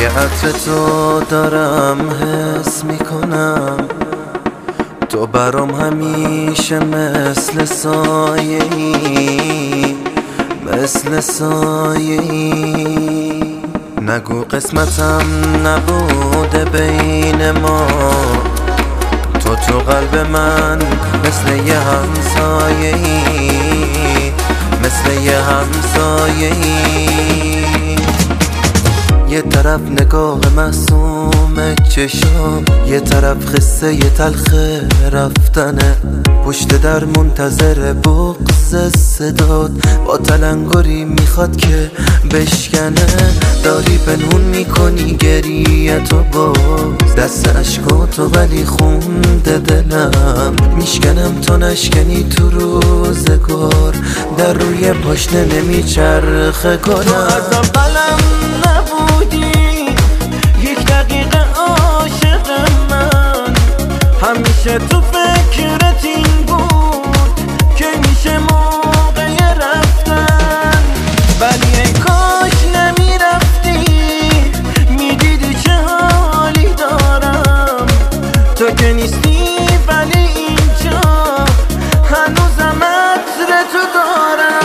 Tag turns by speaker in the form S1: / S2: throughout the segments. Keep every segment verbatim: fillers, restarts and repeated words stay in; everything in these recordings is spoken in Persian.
S1: عطر تو دارم حس میکنم، تو برام همیشه مثل سایه‌ای، مثل سایه‌ای. نگو قسمتم نبوده بین ما، تو تو قلب من مثل یه همسایه‌ای، مثل یه همسایه‌ای. یه طرف نگاه معصوم چشام، یه طرف قصه یه تلخ رفتنه، پشت در منتظر بغض صدات، با تلنگری میخواد که بشکنه. داری پنهون میکنی گریه تو باز، دست عشقاتو ولی خونده دلم، میشکنم تا نشکنی تو روزگار، در روی پاشنه نمیچرخه کنم. تو از اولم نبودی یک دقیقه عاشق من، همیشه تو فکرت این بود که میشه موقع رفتن، ولی ای کاش نمیرفتی، میدیدی چه حالی دارم. تو که نیستی ولی اینجا هنوزم عطر تو دارم.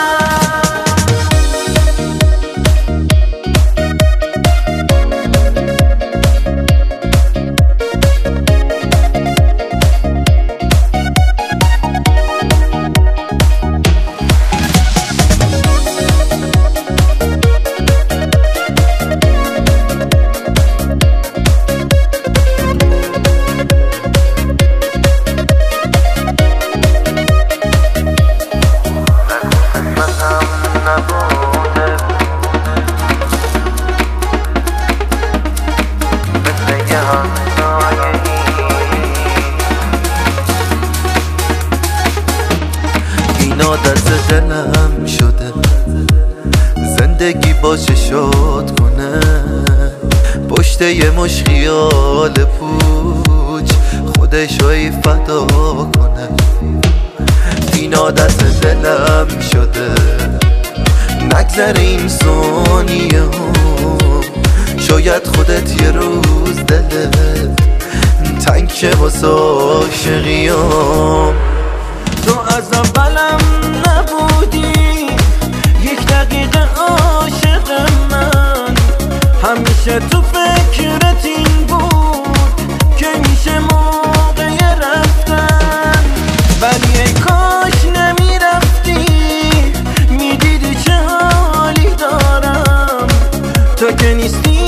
S1: این عادت دلم شده زندگی باشه شاد کنه، پشت یه مش خیال پوچ خودشوی فدا کنه. این عادت دلم شده نگذر این ثانیه ها، شاید خودت یه روز دلت تنگ شه واسه عاشقیام. تو از اولم نبودی یک دقیقه عاشق من، همیشه تو فکرت این بود که میشه موقع رفتن، ولی ای کاش نمیرفتی، میدیدی چه حالی دارم. تو که نیستی